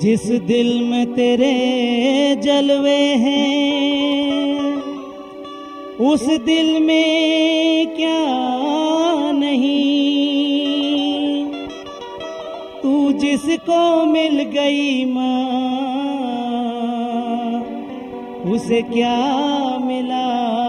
जिस दिल में तेरे जलवे हैं उस दिल में क्या नहीं, तू जिसको मिल गई माँ उसे क्या मिला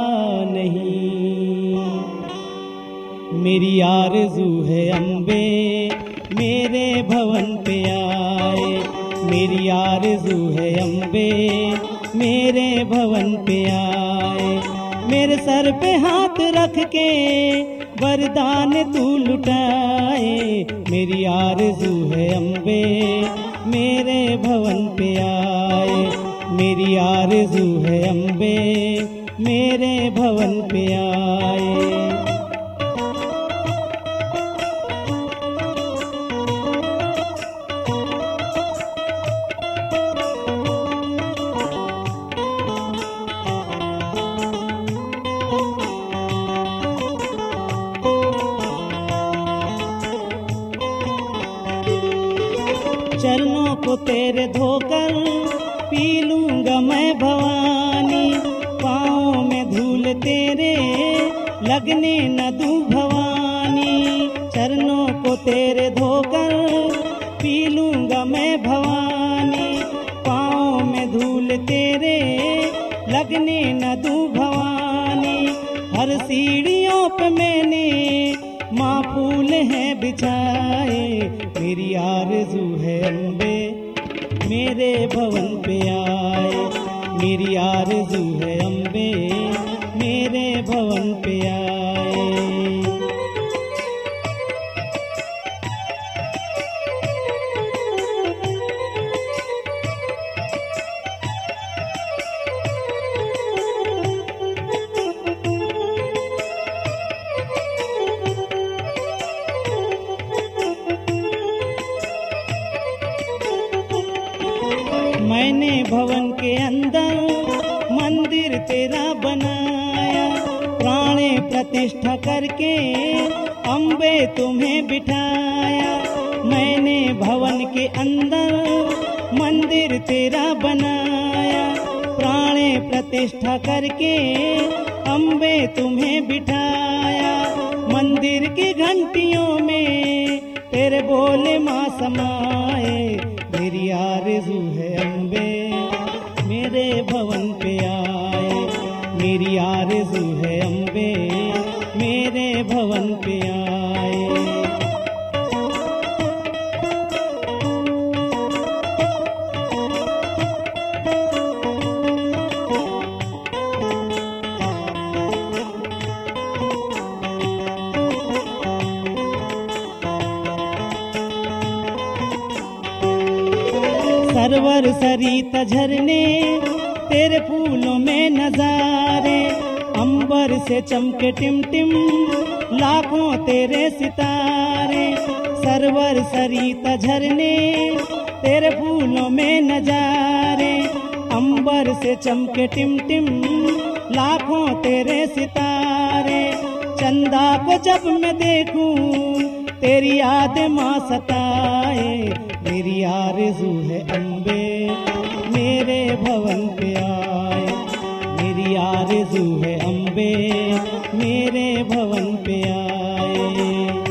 नहीं। मेरी आरज़ू है अम्बे मेरे भवन पे आए, मेरी आरज़ू है अम्बे मेरे भवन पे आए। मेरे सर पे हाथ रख के वरदान तू लुटाए, मेरी आरज़ू है अम्बे मेरे भवन पे आए, मेरी आरज़ू है अम्बे मेरे भवन पे आए। चरणों को तेरे धोकर पी लूंगा मैं भवानी, पाँव में धूल तेरे लगने न दूं भवानी। चरणों को तेरे धोकर पी लूंगा मैं भवानी, पाँव में धूल तेरे लगने न दूं भवानी। हर सीढ़ियों पे मैंने माँ फूल हैं बिछाए, मेरी आरज़ू है अम्बे मेरे भवन पे आए, मेरी आरज़ू है अम्बे मेरे भवन पे आए। मैंने भवन के अंदर मंदिर तेरा बनाया, प्राणे प्रतिष्ठा करके अम्बे तुम्हें बिठाया। मैंने भवन के अंदर मंदिर तेरा बनाया, प्राणे प्रतिष्ठा करके अम्बे तुम्हें बिठाया। मंदिर की घंटियों में तेरे बोले माँ समाए, मेरी आरज़ू है अम्बे मेरे भवन पे आए, मेरी आरज़ू है अम्बे मेरे भवन पे आए। सरवर सरिता झरने तेरे फूलों में नजारे, अंबर से चमके टिमटिम लाखों तेरे सितारे। सरवर सरिता झरने तेरे फूलों में नजारे, अंबर से चमके टिमटिम लाखों तेरे सितारे। चंदा को जब मैं देखूं तेरी याद माँ सताए, मेरी आरज़ू है अम्बे मेरे भवन पे आए, मेरी आरज़ू है अम्बे मेरे भवन पे आए।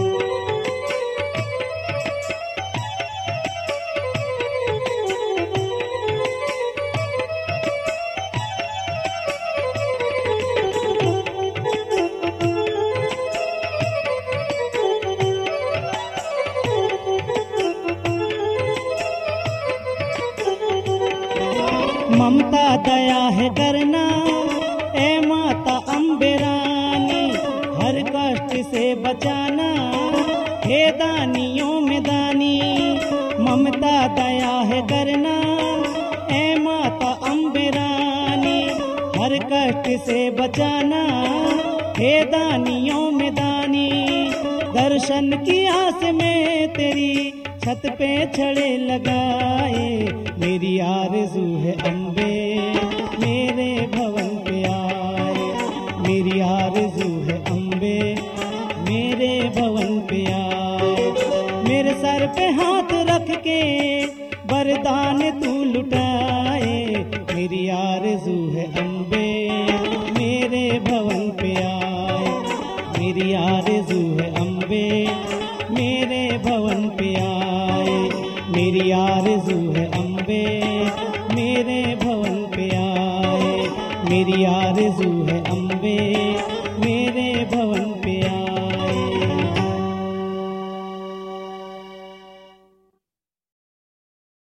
ममता दया है करना ए माता अम्बे रानी, हर कष्ट से बचाना हे दानियों में दानी। ममता दया है करना ए माता अम्बे रानी, हर कष्ट से बचाना हे दानियों में दानी। दर्शन की आस में तेरी छत पे छड़े लगाए, मेरी आरज़ू है अम्बे मेरे भवन पे आए, मेरी आरज़ू है अम्बे मेरे भवन पे आए। मेरे सर पे हाथ रख के वरदान आरज़ू है अम्बे मेरे भवन पे आए, मेरी आरज़ू है अम्बे मेरे भवन पे आए, मेरी आरज़ू है अम्बे मेरे भवन पे आए, मेरी आरज़ू